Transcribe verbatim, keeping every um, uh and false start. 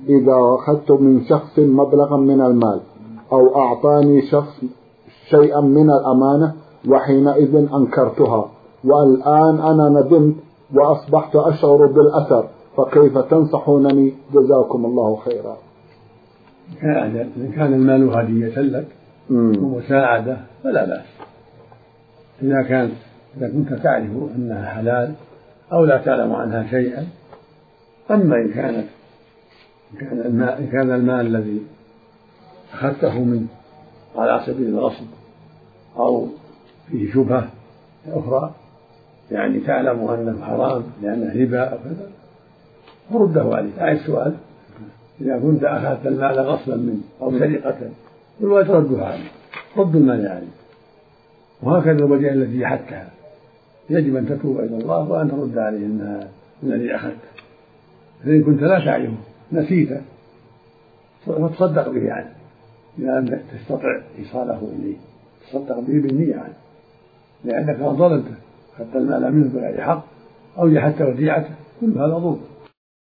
إذا أخذت من شخص مبلغا من المال أو أعطاني شخص شيئا من الأمانة وحينئذ أنكرتها، والآن أنا ندمت وأصبحت أشعر بالأثر، فكيف تنصحونني؟ جزاكم الله خيرا. إن كان المال هدية لك ومساعدة فلا بأس، إذا كان إذا كنت تعرف أنها حلال أو لا تعلم عنها شيئا. أما إن كانت كان المال, إن كان المال الذي أخذته منه على سبيل الغصب أو فيه شبهة أخرى، يعني تعلم أنه حرام لأنه ربا أو كذا، فرده عليه. أي السؤال إذا كنت أخذت المال غصبا منه أو سرقة فلا ترده عليه، رد المال عليه. وهكذا الوجه التي حتها يجب أن تتوب إلى الله وأن ترد عليه أنها الذي أخذته. فإن كنت لا تعرفه نسيته فتصدق به عنه إذا لم تستطع إيصاله إليه، تصدق به بالنية عنه، لأنك ظلمته، أخذت المال منه بغير حق أو جحدت وديعته، كل هذا ظلم.